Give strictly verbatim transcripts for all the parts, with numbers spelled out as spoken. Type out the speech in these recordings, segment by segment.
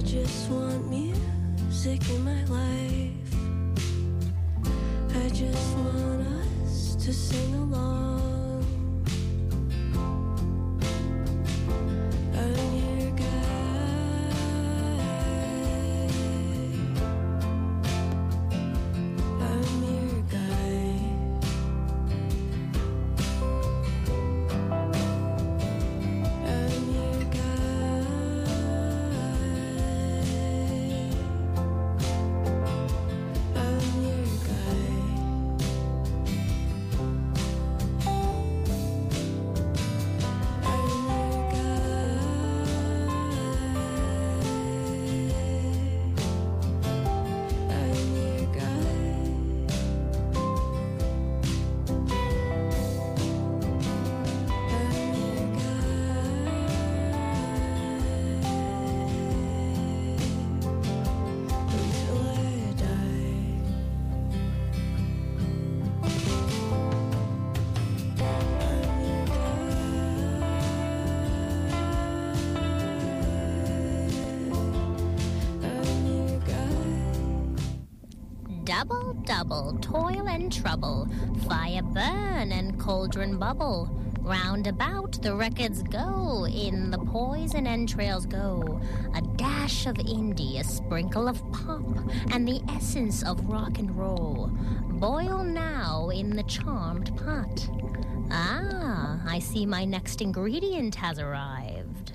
just want music in my life. I just want us to sing along. I'm your guy. I'm your guy. I'm your guy. I'm your Double, double, toil and trouble, fire burn and cauldron bubble. Round about the records go, in the poison entrails go. A dash of indie, a sprinkle of pop, and the essence of rock and roll. Boil now in the charmed pot. Ah, I see my next ingredient has arrived.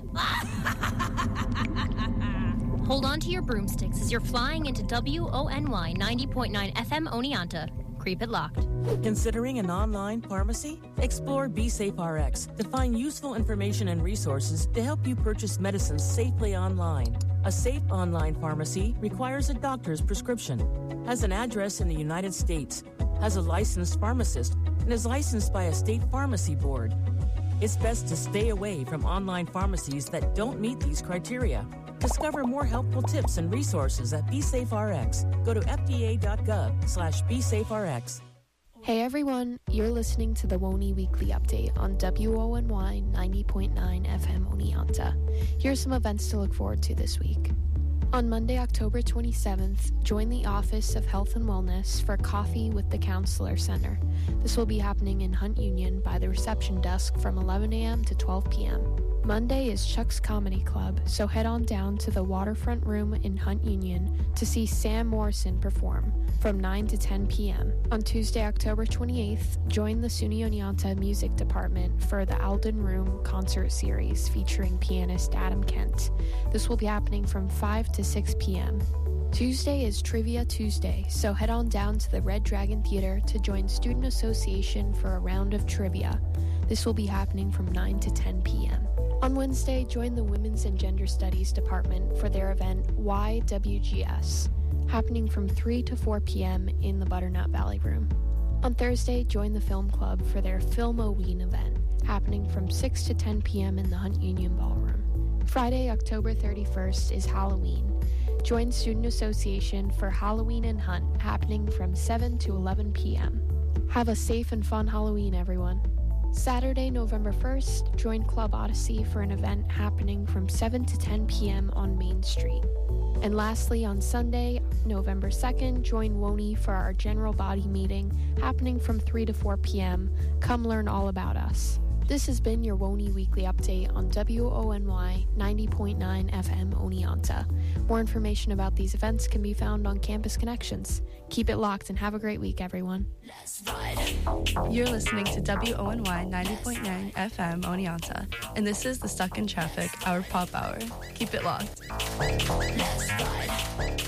Hold on to your broomsticks as you're flying into W O N Y ninety point nine F M Oneonta. Creep it locked. Considering an online pharmacy? Explore BeSafeRx to find useful information and resources to help you purchase medicines safely online. A safe online pharmacy requires a doctor's prescription, has an address in the United States, has a licensed pharmacist, and is licensed by a state pharmacy board. It's best to stay away from online pharmacies that don't meet these criteria. Discover more helpful tips and resources at BeSafeRx. Go to fda.gov slash BeSafeRx. Hey everyone, you're listening to the Woney Weekly Update on W O N Y ninety point nine F M Oneonta. Here's some events to look forward to this week. On Monday, October twenty-seventh, join the Office of Health and Wellness for Coffee with the Counselor Center. This will be happening in Hunt Union by the reception desk from eleven a.m. to twelve p.m. Monday is Chuck's Comedy Club, so head on down to the Waterfront Room in Hunt Union to see Sam Morrison perform from nine to ten p.m. On Tuesday, October twenty-eighth, join the SUNY Oneonta Music Department for the Alden Room Concert Series featuring pianist Adam Kent. This will be happening from five to six p.m. Tuesday is Trivia Tuesday, so head on down to the Red Dragon Theater to join Student Association for a round of trivia. This will be happening from nine to ten p.m. On Wednesday, join the Women's and Gender Studies Department for their event Y W G S, happening from three to four p.m. in the Butternut Valley Room. On Thursday, join the Film Club for their Film-O-Ween event, happening from six to ten p.m. in the Hunt Union Ballroom. Friday, October thirty-first is Halloween. Join Student Association for Halloween and Hunt, happening from seven to eleven p.m. Have a safe and fun Halloween, everyone. Saturday, November first, join Club Odyssey for an event happening from seven to ten p.m. on Main Street. And lastly, on Sunday, November second, join Woney for our general body meeting happening from three to four p.m. Come learn all about us. This has been your Woney Weekly Update on W O N Y ninety point nine F M Oneonta. More information about these events can be found on Campus Connections. Keep it locked and have a great week, everyone. You're listening to W O N Y ninety point nine F M Oneonta, and this is the Stuck in Traffic, our pop hour. Keep it locked. Let's ride.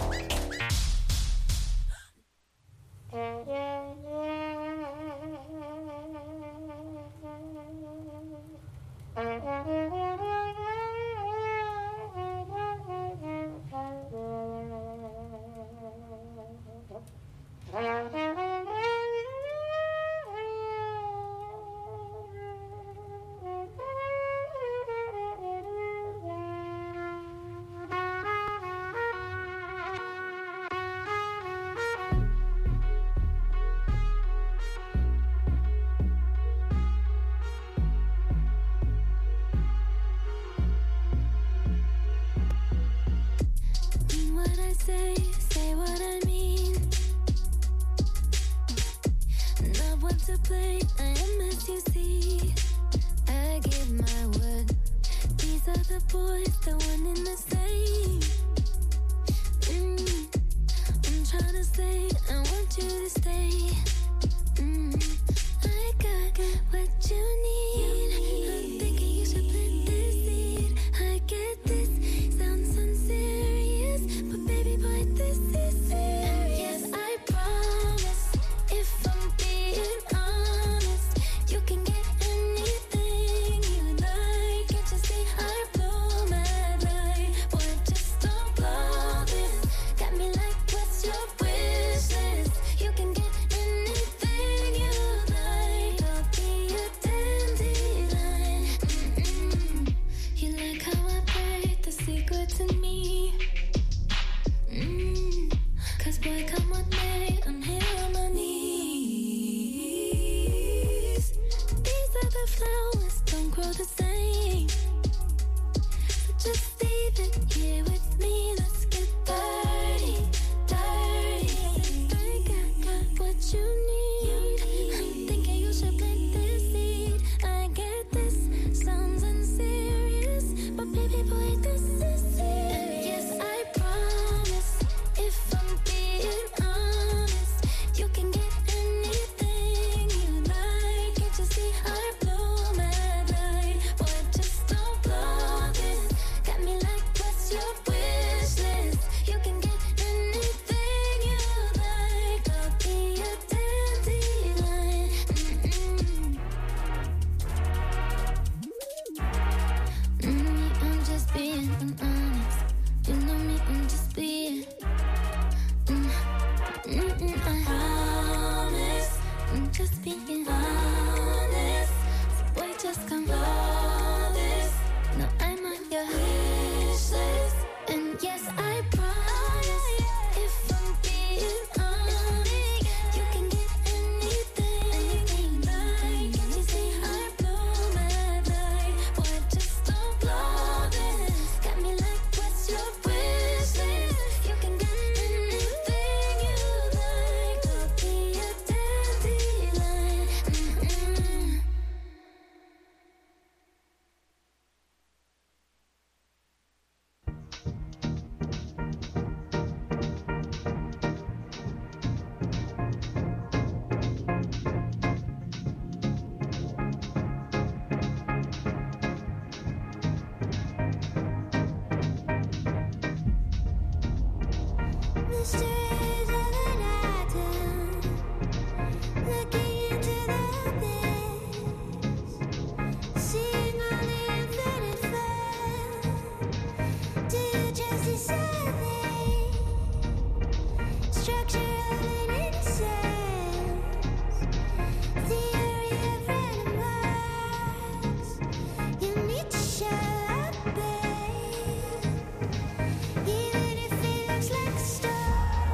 say, say what I mean. Not one to play, I am as you see. I give my word. These are the boys, the one in the same. Mm. I'm trying to say, I want you to stay. Mm. I got what you need. I'm thinking you should plant this seed. I get this, sounds unserious, but baby boy, this is serious. And yes, I promise, if I'm being honest, you can get anything you like. Can't you see I blow my light? Boy, just don't blow this. Got me like, what's your wish list? You can get anything you like. I'll be your dandelion. Mm-mm. You like how I break the secret to me? Mm. Cause boy, come with me, I'm here on my knees. These are the flowers, don't grow the same. So just leave it here with me, let's get dirty, dirty. I got, got what you need. I'm thinking you should plant this seed. I get this, sounds unserious, but baby boy, this is it. And yes, I promise, if I'm being honest, you can get anything you like. Can't you see I blow my light? Boy, just don't blow this. Got me like, what's your wish list? You can get anything you like. I'll be your dandelion. Mm-mm. Mm, I'm just being honest. You know me, I'm just being. Mm, mm-mm, I promise. I'm just being honest. So boy, just come flawless. No, I'm on your wish list. And yes, I promise, if I'm being honest, you can get anything you like. Can't you see I blow my light? Boy, just don't blow this. Got me like, what's your wish list? You can get anything you like. I'll be your dandelion. Mm-mm. Mysteries of an atom, looking into the abyss, seeing all the infinite flow. Do you just see something? Structure of an innocence, theory of random acts. You need to show up, babe. Even if it looks like a star.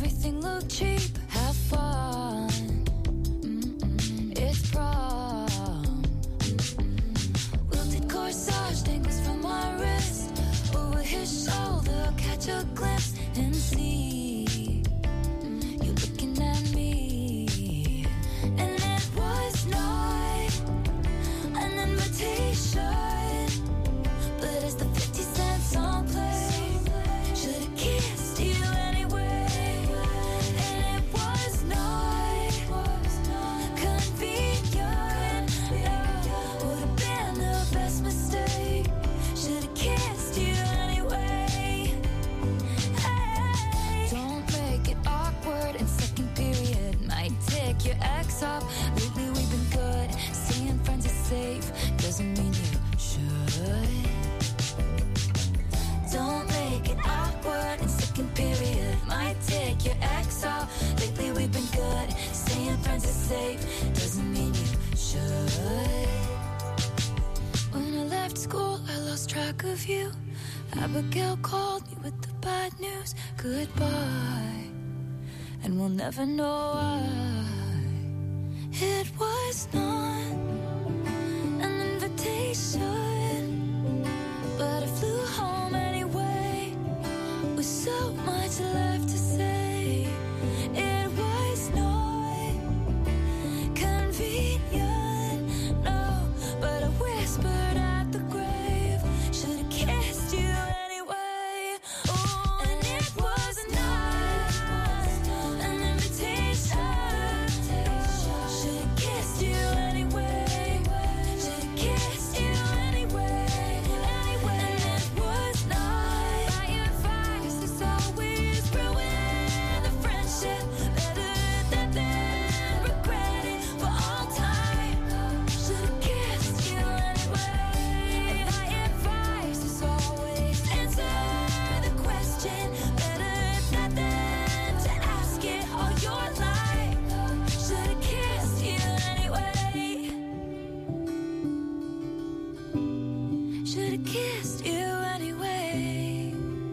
everything look cheap. Have fun. Mm-mm. It's prom. Mm-mm. Wilted corsage dangles from my wrist. Over his shoulder, catch a glimpse and see you looking at me. And it was not an invitation, but as the fifty cent song played, should've kissed you anyway. And it was not convenient, would've been the best mistake. Should've kissed you anyway. Hey. Don't make it awkward in second period. Might take your ex off. Lately we've been good. Seeing friends is safe doesn't mean you should. Don't make it awkward in second period. Might take your ex off. Lately we've been good. Saying friends is safe doesn't mean you should. When I left school, I lost track of you. Abigail called me with the bad news. Goodbye. And we'll never know why. It was not an invitation, but I flew home anyway, with so much left to say. It was not convenient, no, but I whispered at the grave. Should've kissed you anyway. Oh, and it was not an invitation. Should've kissed you anyway. Should've kissed you anyway. Anyway, and it was not by advice. It's always ruin the friendship. Better that than regret it for all time. Should've kissed you anyway. My advice is always answer the question. Better that than to ask it all your life. Should've kissed you anyway. Should've kissed you anyway.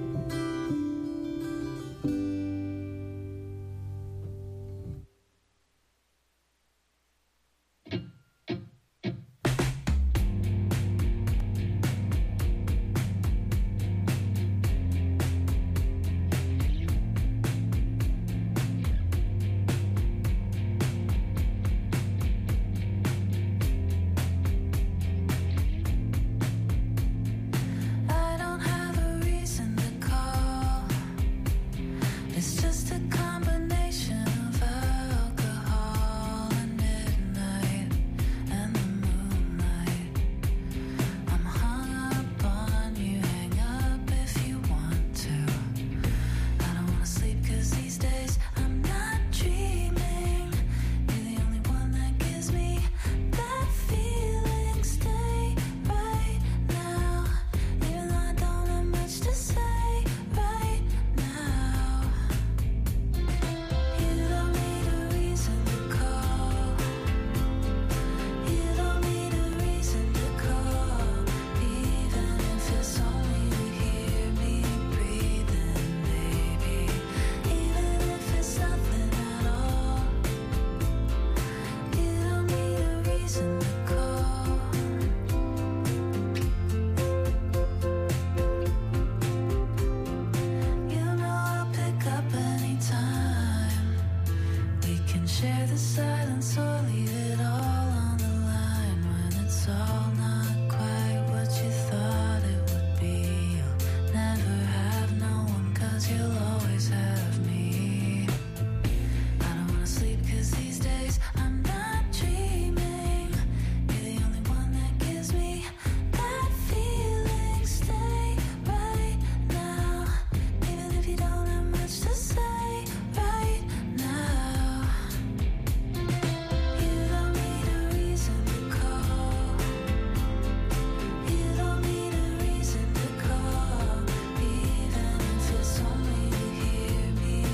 I don't have a reason to call. It's just a combination of alcohol and midnight and the moonlight. I'm hung up on you, hang up if you want to. I don't wanna sleep 'cause these days I'm not dreaming. You're the only one that gives me that feeling. Stay right now, even though I don't have much to say right now. You don't need a reason to call. You don't need a reason to call, even if it's only to hear me breathing, baby. Even if it's nothing at all. You don't need a reason to call. You know I'll pick up anytime. We can share the silence or leave it all on the line. When it's all not quite what you thought it would be, you'll never have no one 'cause you'll always have me. I don't wanna sleep 'cause these days I'm not dreaming. You're the only one that gives me that feeling. Stay right now, even if you don't have much to say right now. You don't need a reason to call. You don't need a reason to call, even if it's only to hear me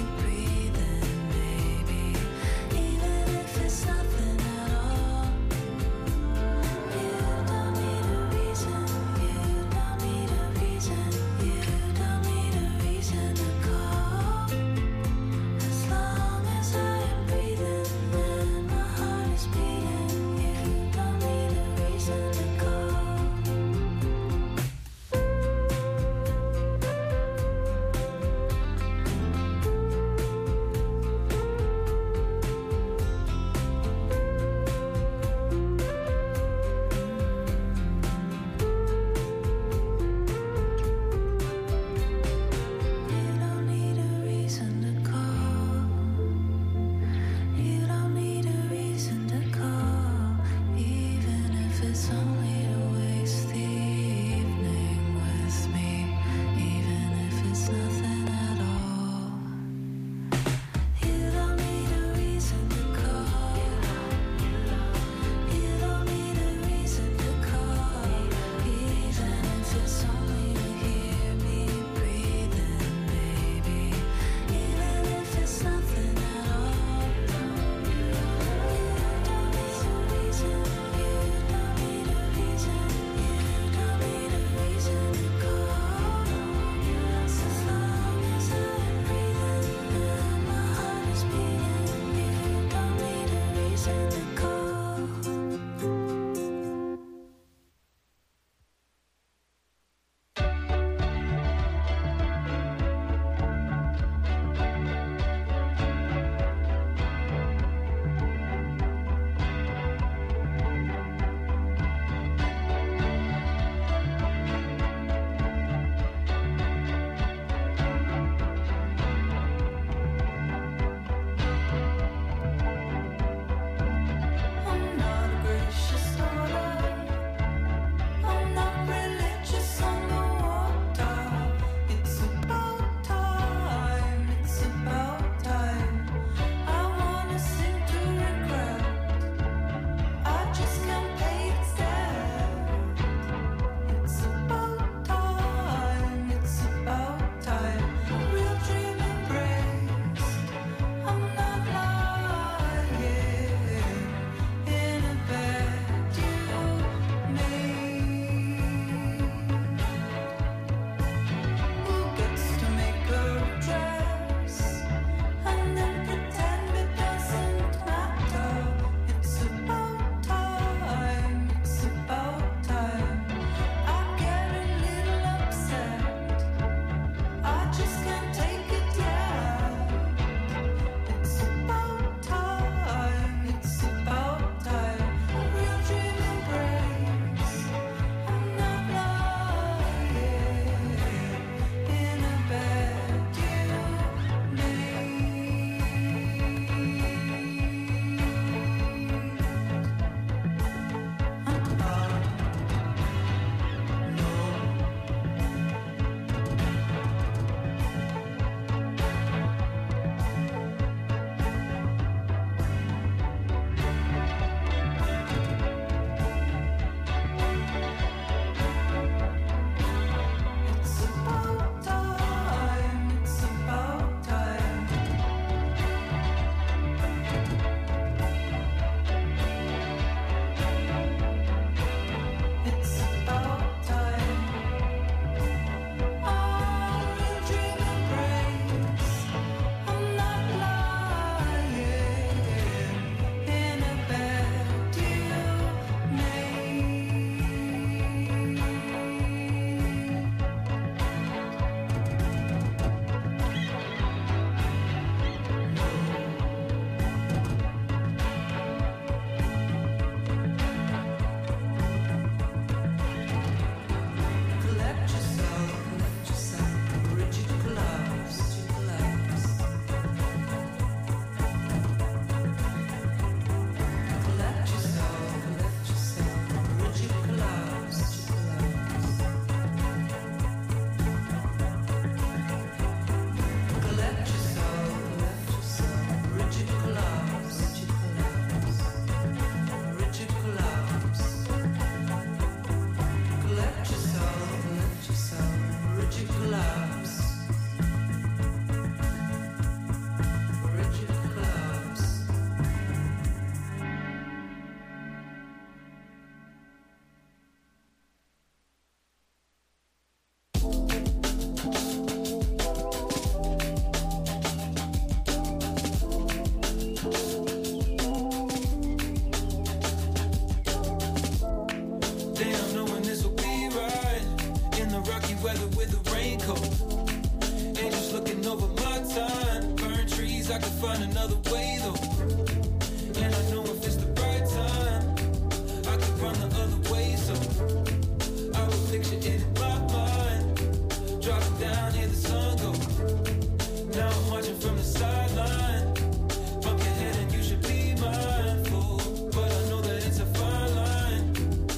find another way though. And I know if it's the right time, I could run the other way. So I would picture it in my mind, dropping down, hear the sun go. Now I'm watching from the sideline. Bump your head and you should be mindful, but I know that it's a fine line.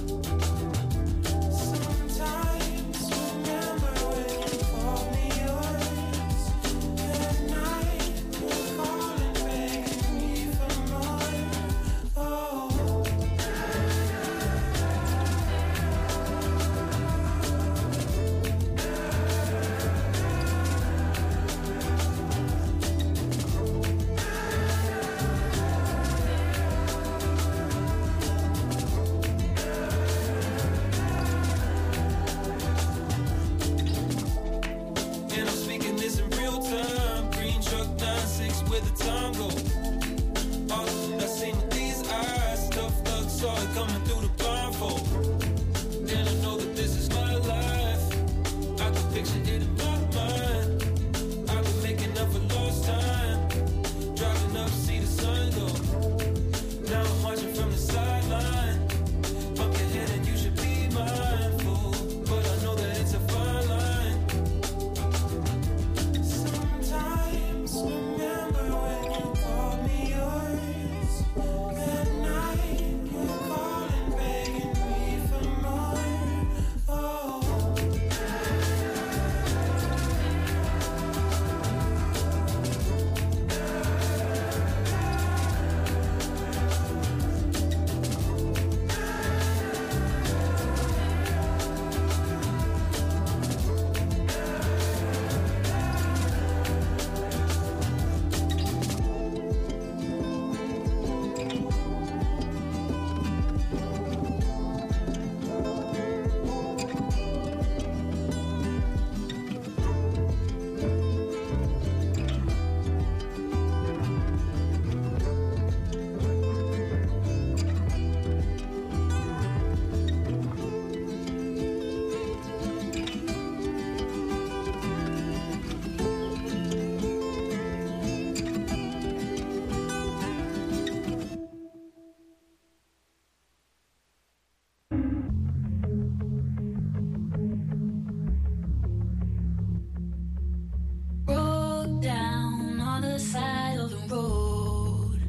Sometimes remember when you call me yours. At night you're calling, begging me for more. Oh. And I'm speaking this in real time. Green truck nine six, where the time go? All I seen with these eyes, tough luck, saw it coming through the blindfold. And I know that this is my life. I could picture it in my mind. I've been making up for lost time, driving up, see the sun go. Now I'm watching from the sideline. Bump your head and you should be mindful, but I know that it's a fine line. Sometimes remember when you call me yours. At night you're calling, begging me for more. Oh. Broke down on the side of the road.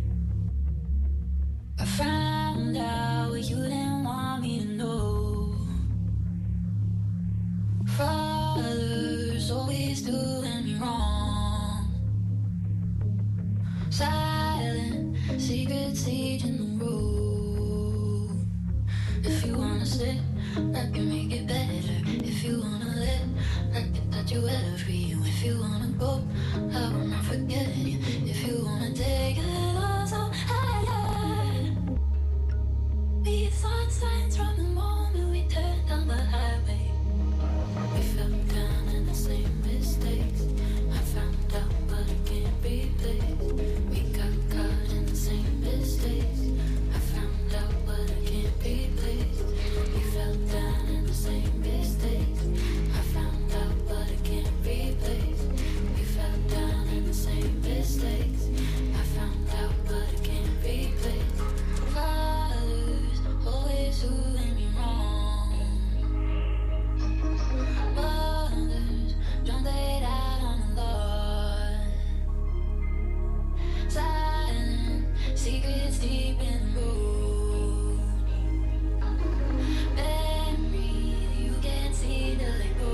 I found out what you didn't want me to know. Fathers always doing me wrong. Silent secrets leading the road. If you wanna sit, I can make it better. If you wanna let, I can touch you every. If you wanna go, I will not forget you. If you wanna take it all so higher. We saw signs from the moment we turned down the highway. We fell down in the same mistakes. I found out but I can't replace. We got caught in the same mistakes. I found out but I can't replace. We fell down in the same mistakes. I found out but I can't replace. We fell down in the same mistakes. I found out but I can't replace. Fathers always doing me wrong. Mothers don't lay out on the lawn. Silent secrets deep in the road. Memory you can't see to let go.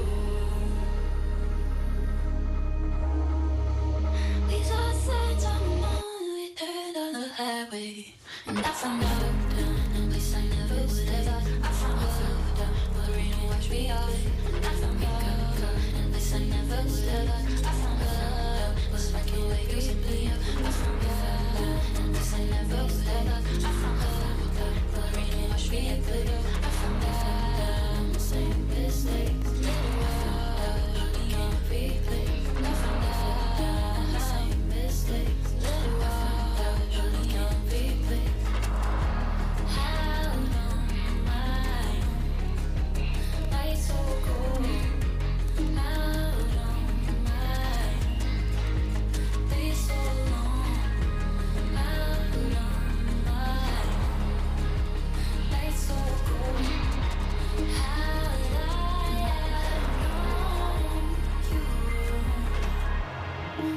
We saw signs on the moment we turned on the highway. And I found out down in a place I never would ever. I found out down where rain washed me off. And I found out in a place I never would ever. I found out was like a way you simply up. I found out in a place I never would ever. I found out where rain washed me off. I found out the same mistakes. I found out I can't replay. I found out the same mistakes. I found out I can't replay. How long am I? Night so cold. How long am I?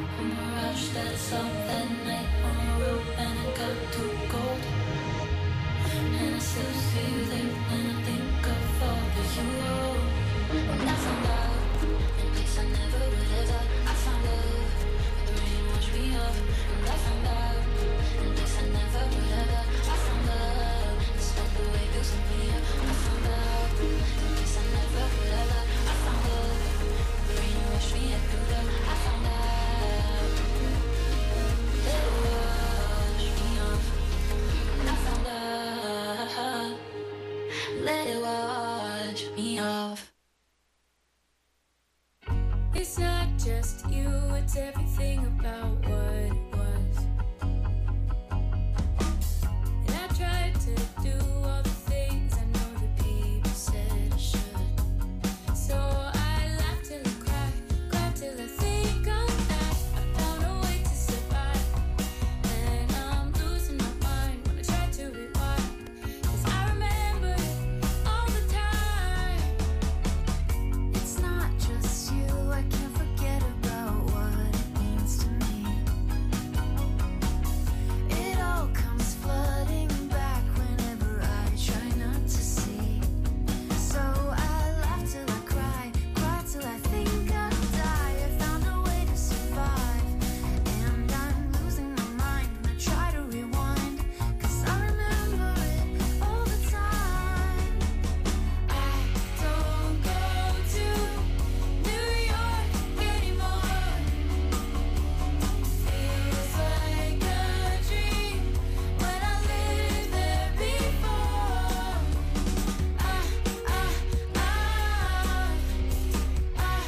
A mirage that's up that night on a rope and it got too cold. And I still see you there when I think of all that you owe. When I found out, in place I never would have thought, I found love. The rain washed me off. And I found out, in place I never would have thought, I found love. Despite the way you set me up, I found out, in place I never would have thought, I found love. The rain washed me up through love. I found out, let it wash me off. I found love. Let it wash me off. It's not just you, it's everything about what it was. And I tried to do all the things I know that people said I should. So I laughed till I cried, cried till I think I'm back. I found a way to survive, and I'm losing my mind when I try to rewind. 'Cause I remember it all the time. It's not just you, I can't forget about what it means to me. It all comes flooding back whenever I try not to see. So I laugh till I cry, cry till I think I'll die. I found a way to survive, and I'm losing my mind when I try to rewind. 'Cause I remember it all the time. I don't go to New York anymore. Feels like a dream when I lived there before. Ah, ah, ah, ah, ah, ah, ah,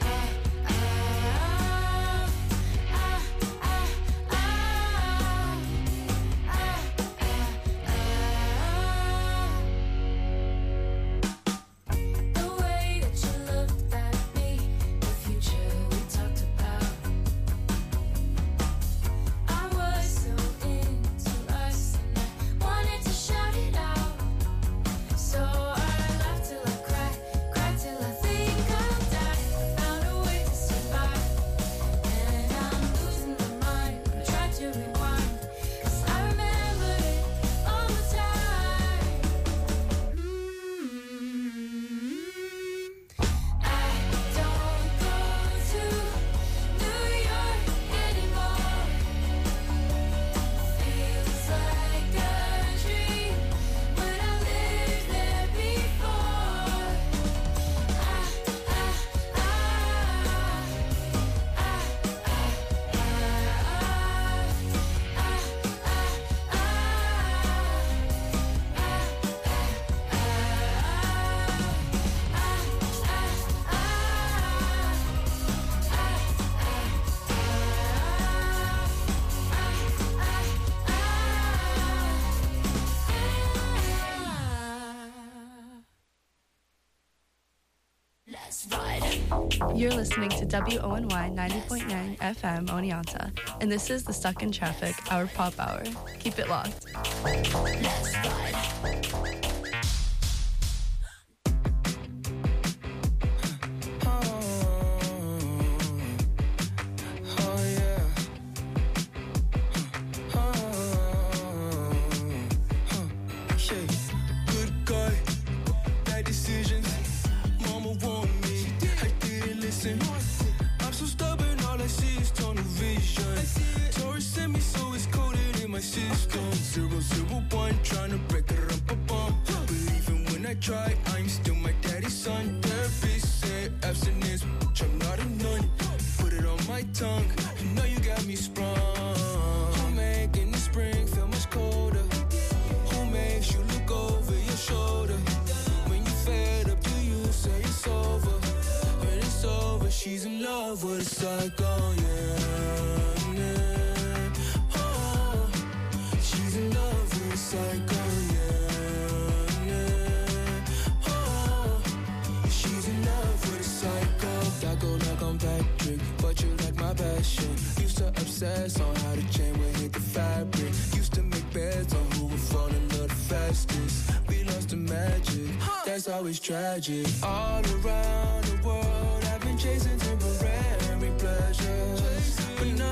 The way that you looked at me, the future we talked about. I was so into us and I wanted to shout it out. So I laughed till I cried, cried till I think I'll die. I found a way to survive, and I'm losing my mind when I try to rewind. 'Cause I remember it all the time. I don't go to New York anymore. Feels like a dream when I lived there before. Ah, ah, ah, ah, ah, ah, Let's ride. You're listening to W O N Y ninety point nine F M Oneonta, and this is the Stuck in Traffic, our pop hour. Keep it locked. Let's ride. Good guy, bad decisions. Mama warned me, I didn't listen. I'm so stubborn, all I see is tunnel vision. Taurus sent me, so it's coded in my system. Zero zero one, trying to break it up a bump. But even when I try, I'm still my daddy's son. Therapist said abstinence, bitch, I'm not a nun. Put it on my tongue, you know you got me sprung. Homemade in the spring, feel much colder. Who makes you look over your shoulder? When you fed up, do you say it's over? When it's over, she's in love with a psycho, yeah, yeah. Oh, she's in love with a psycho, yeah, yeah. Oh, she's in love with a psycho. I go like I'm Patrick, but you like my passion. Used to obsess on how the chain would hit the fabric. Used to make beds on who would fall in love the fastest. We lost the magic, that's always tragic. All around the world, I've been chasing temporary pleasures, but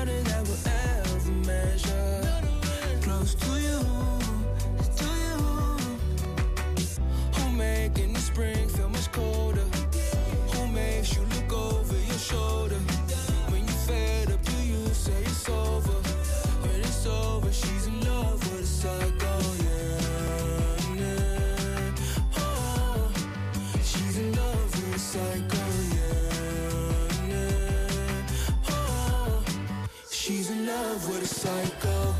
He's in love with a psycho.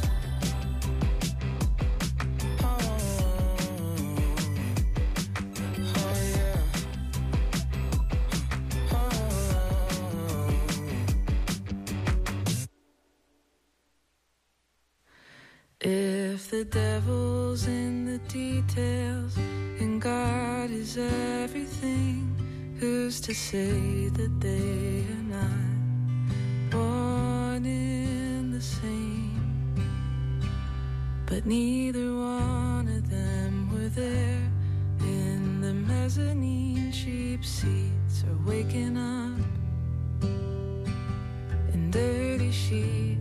If the devil's in the details and God is everything, who's to say that they are not one in the same? But neither one of them were there in the mezzanine cheap seats, or waking up in dirty sheets.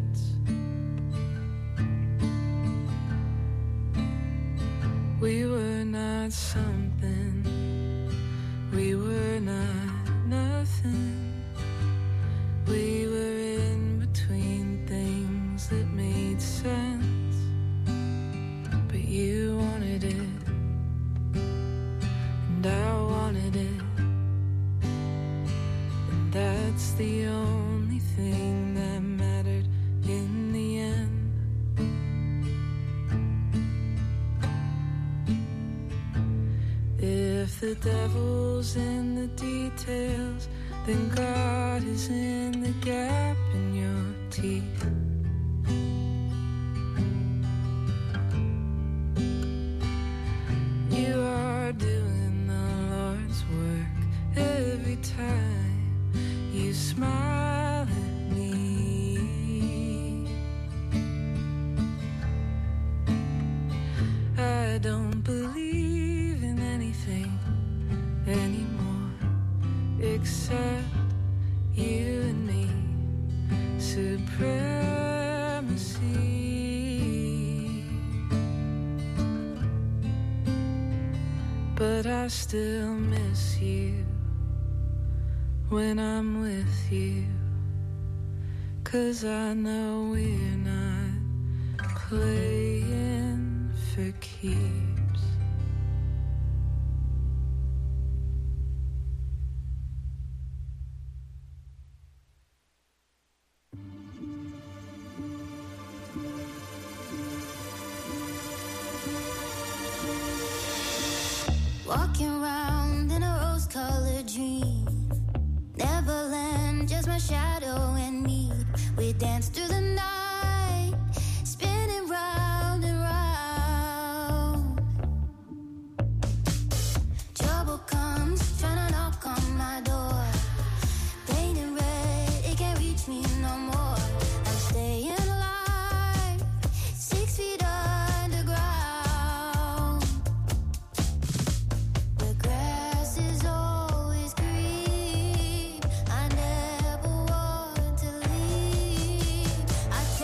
We were not something, we were not nothing. We were in between things that made sense. But you wanted it, and I wanted it, and that's the only thing that mattered in the end. If the devil's in the details, then God is in the gap in your teeth. You are doing the Lord's work every time you smile at me. I don't believe in anything anymore except you and me. Supremacy. But I still miss you when I'm with you, 'cause I know we're not playing for keeps. Walking around in a rose-colored dream, Neverland, just my shadow and me. We dance through the night, spinning round and round. Trouble comes, trying to knock on my door. Painted red, it can't reach me no more. I'm staying alive, six feet underground. The grass is always green, I never want to leave. I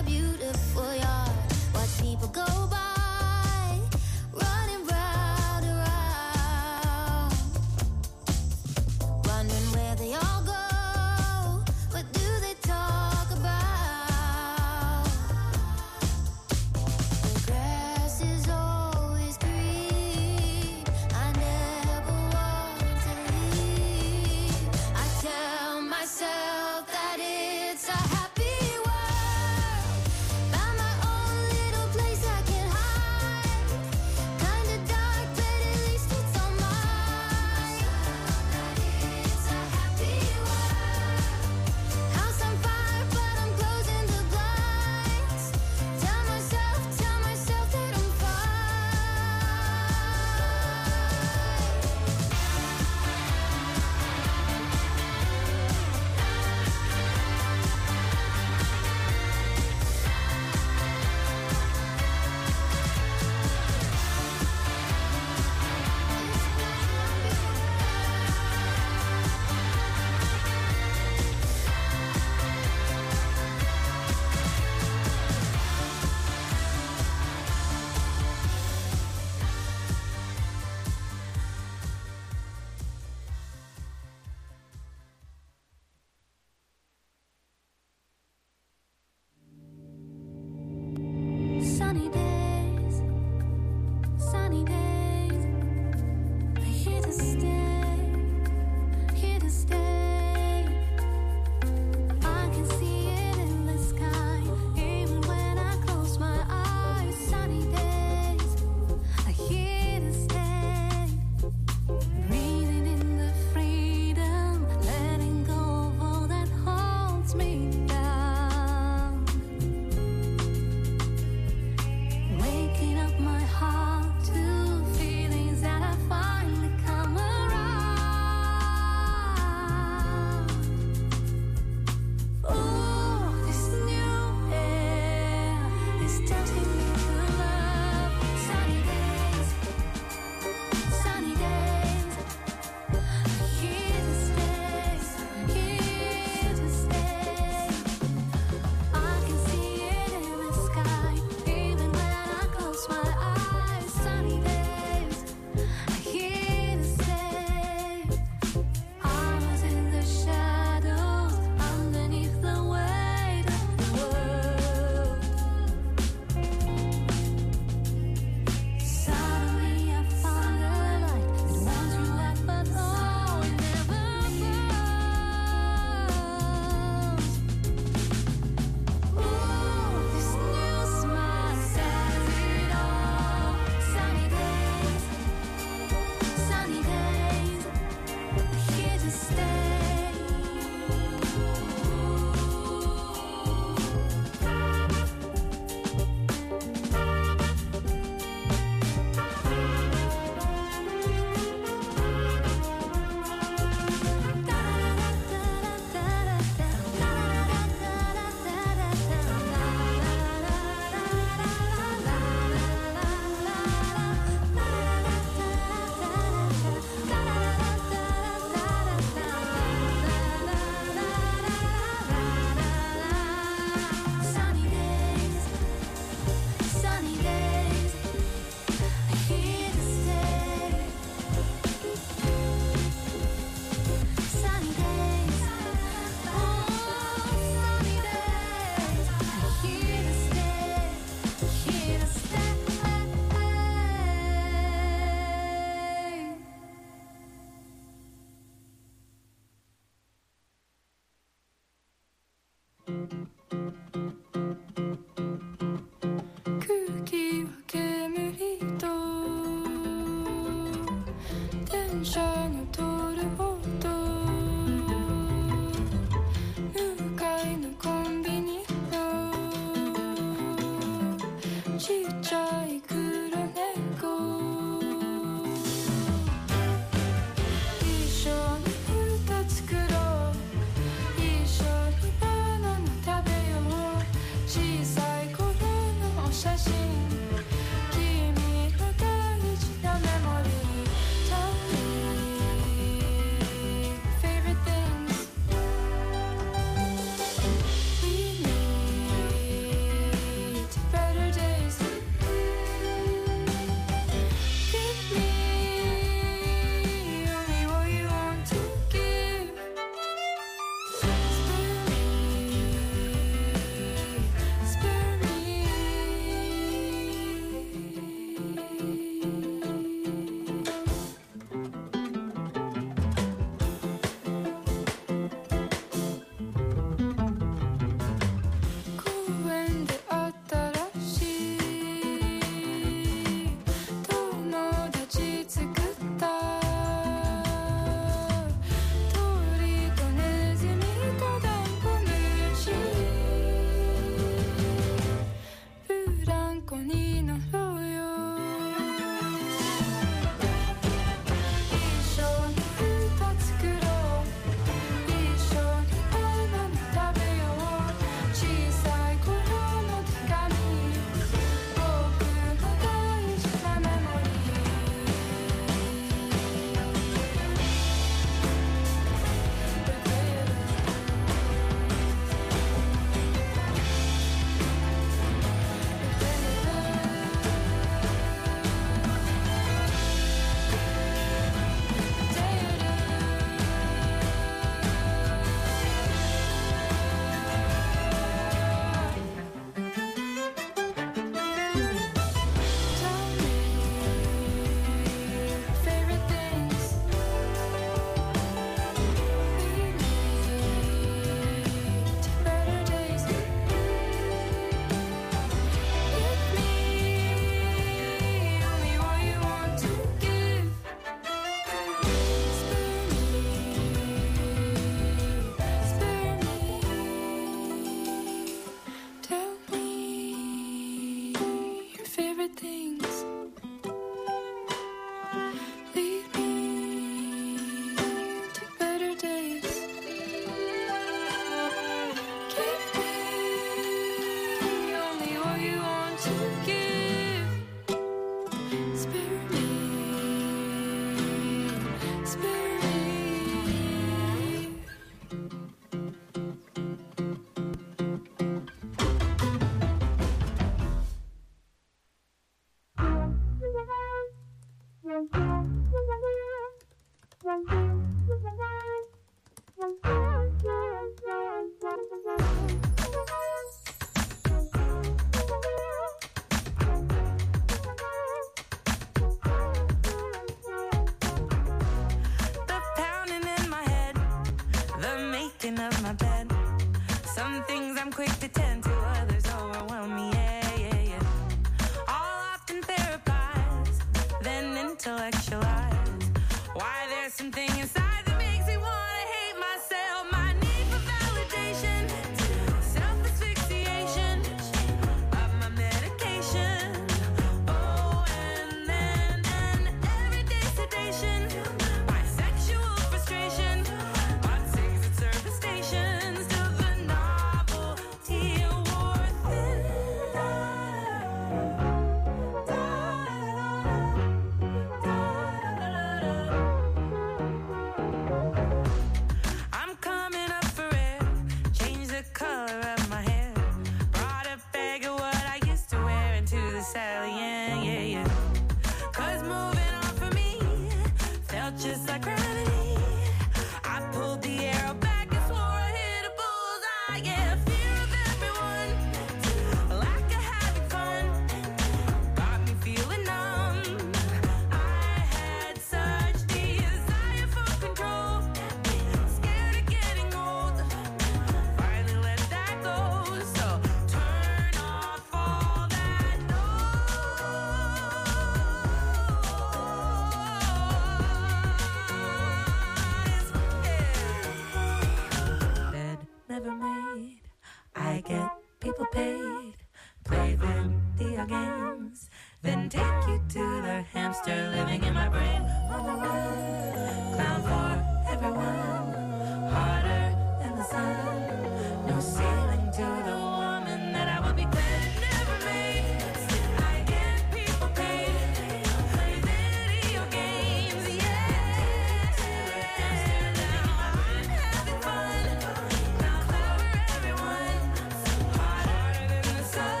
monster living in my brain. On the run, clown for everyone, harder than the sun. No ceiling to the woman that I will be glad never made. I get people paid, play video games, yeah. Now I'm having fun, clown for everyone, harder than the sun.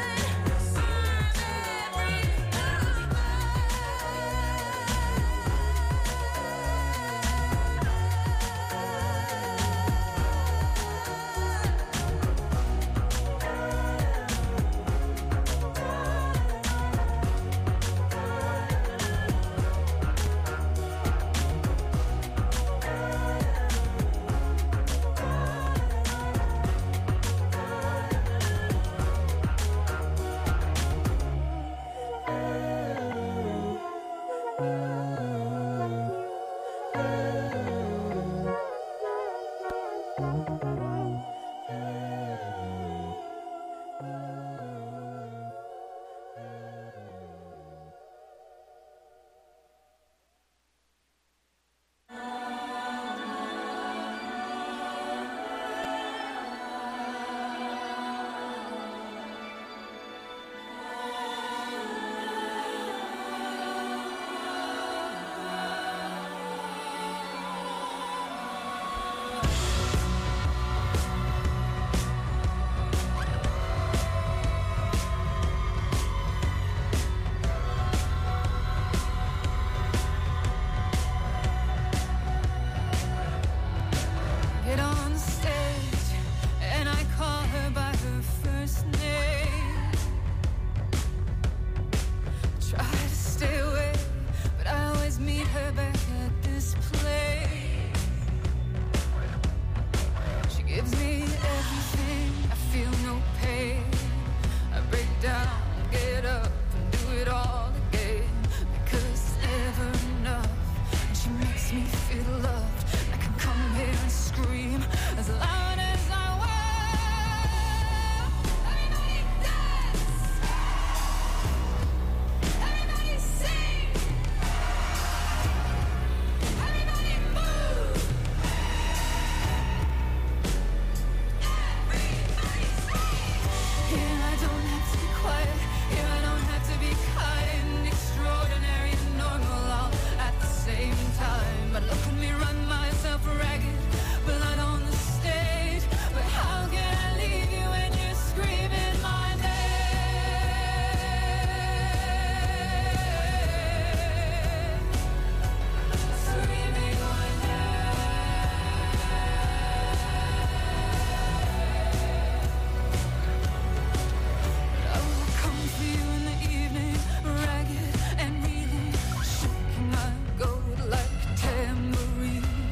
Get on stage and I call her by her first name. Try to stay away, but I always meet her back at this place. She gives me everything, I feel no pain. I break down, get up and do it all again. Because it's never enough, and she makes me feel loved. I can come here and scream as loud as I will. Everybody dance! Everybody sing! Everybody move! Everybody scream! Here I don't have to be quiet, here I don't have to be kind, extraordinary and normal all at the same time. But look at me run myself ragged, blood on the stage. But how can I leave you when you're screaming my name? Screaming my name. I will come for you in the evening, ragged and reeling, shaking my gold like tambourine.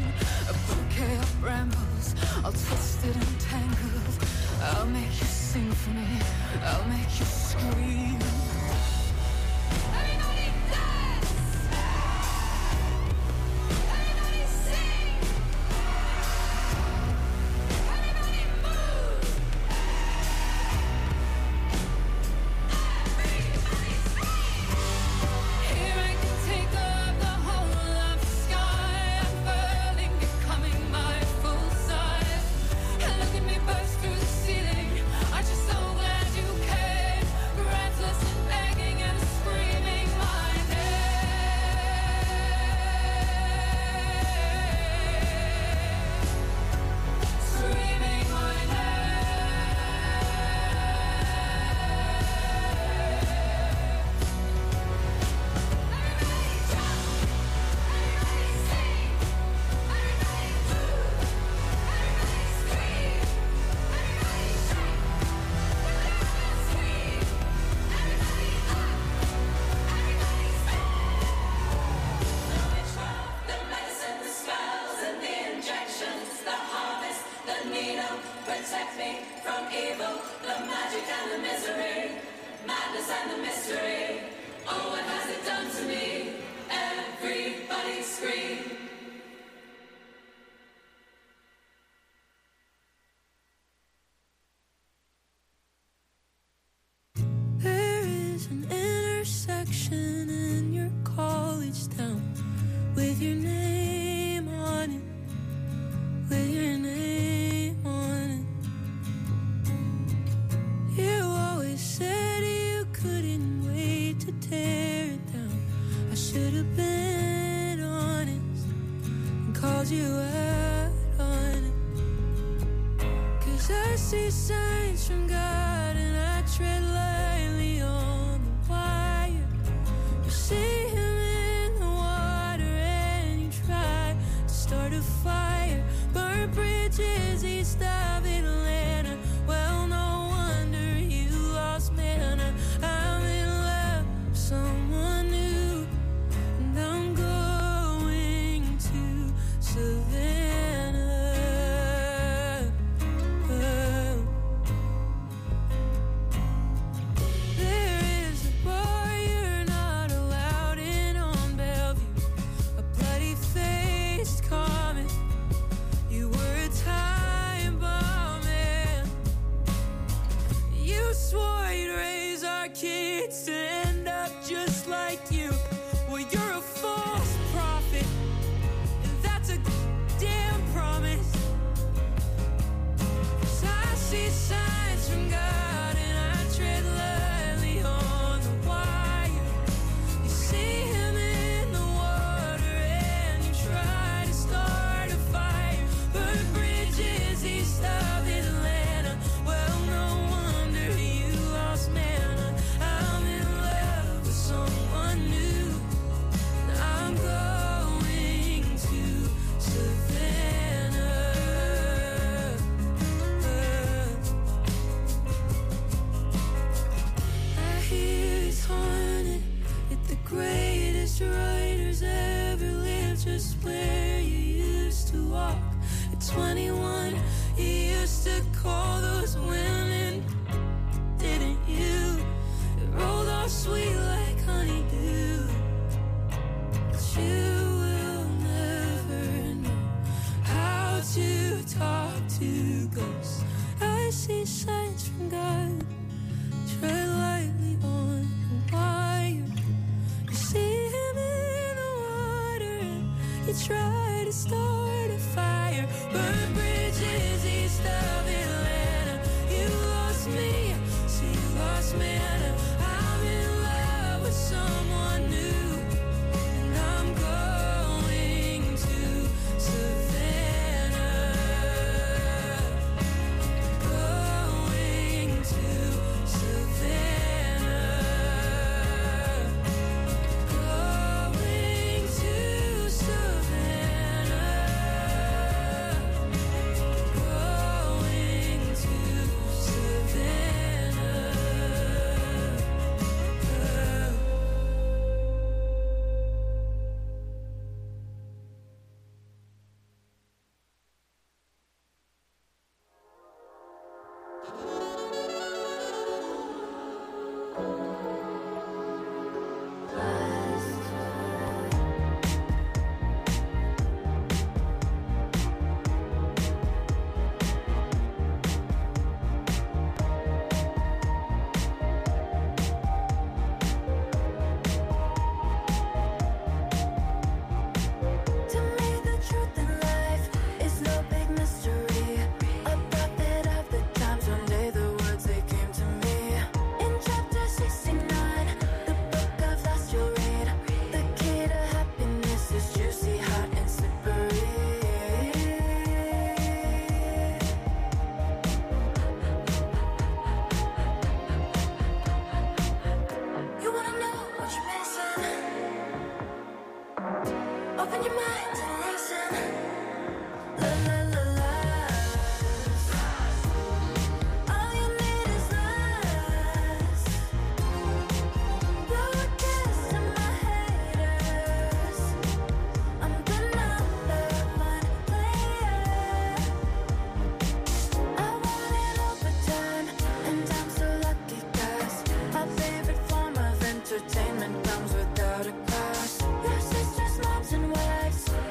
you out on it. 'Cause I see signs from God and I tread lightly on the wire. You see him in the water and you try to start a fire. Burn bridges east of Atlanta. Well, no wonder you lost manna. I'm in love with someone new, and I'm going to Savannah. There is a bar you're not allowed in on Bellevue, a bloody-faced comet. You were a time bomb, man. You swore you'd raise our kids to end up just like you. Well, you're a false prophet, and that's a damn promise. 'Cause I see signs from God and I tread lightly on the wire. You see him in the water and you try to start a fire. Burn bridges east of Atlanta. Well, no wonder you lost manna. I'm in love with someone new, and I'm going to Savannah. I hear it's haunted, yet the greatest writers ever lived just where you used to walk. At twenty-one, you used to call those women, didn't you? It rolled off sweet like honeydew. But you will never know how to talk to ghosts. I see signs from God. Tread lightly on the wire. You see him in the water and you try to start a fire. Burn bridges east of Atlanta. You lost me, so you lost manna. I'm in love with someone new, and I'm going to Savannah. Going to Savannah. Going to Savannah. Going to Savannah. To me, the truth in life is no big mystery. A prophet of the times, one day the words they came to me. In chapter sixty-nine, the book of last you'll read. The key to happiness is juicy, hot, and slippery. You wanna know what you're missing? Open your mind and listen. La la la la. All you need is lust. Blow a kiss to my haters. I'm the number one player. I want it overtime, and I'm so lucky 'cause my favorite form of entertainment comes without a cost. Your sister's moms and wives,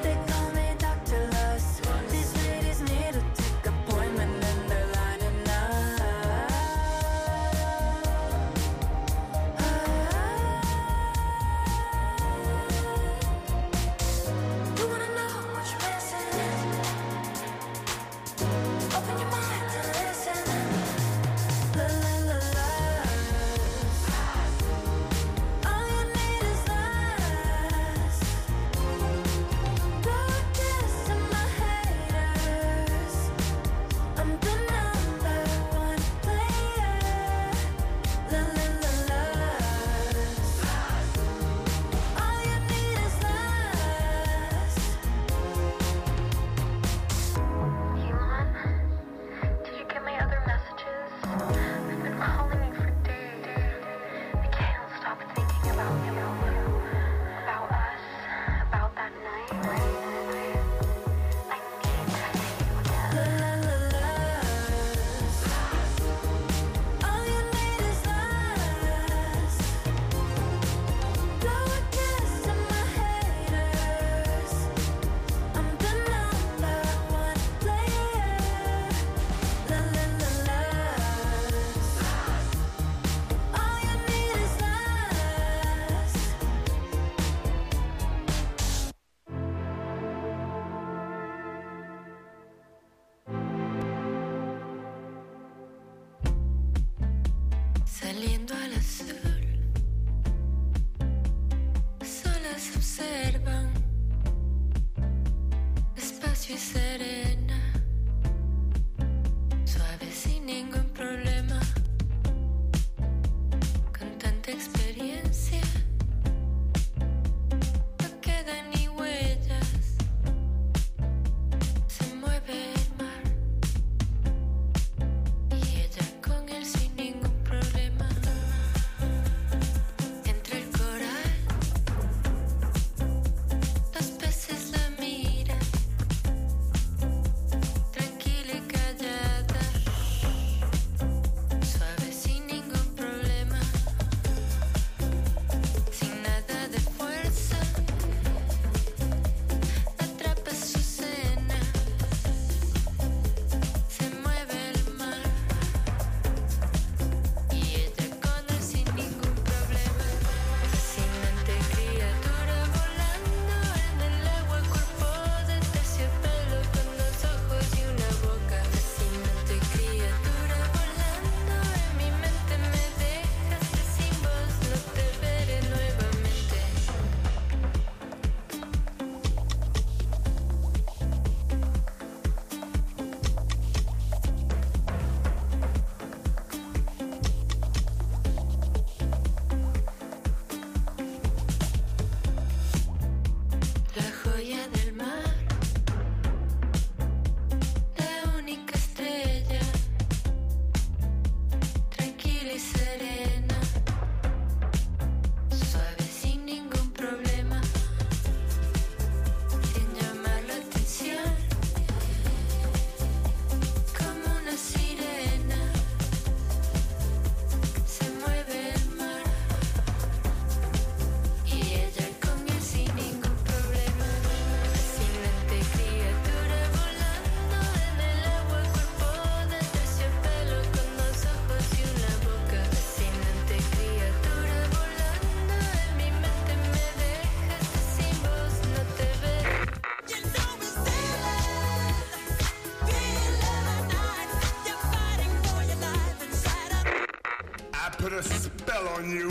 put a spell on you.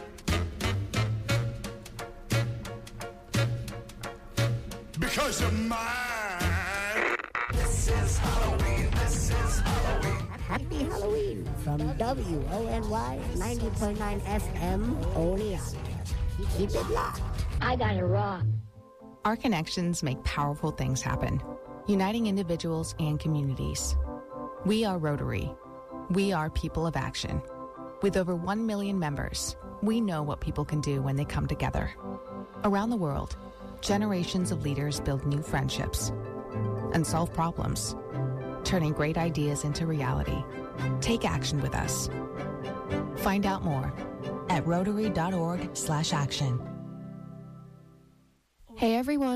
Because you're mine. This is Halloween. This is Halloween. Happy Halloween from W O N Y ninety point nine F M Oneonta. Keep it locked. I got it wrong. Our connections make powerful things happen, uniting individuals and communities. We are Rotary. We are people of action. With over one million members, we know what people can do when they come together. Around the world, generations of leaders build new friendships and solve problems, turning great ideas into reality. Take action with us. Find out more at rotary dot org slash action. Hey everyone.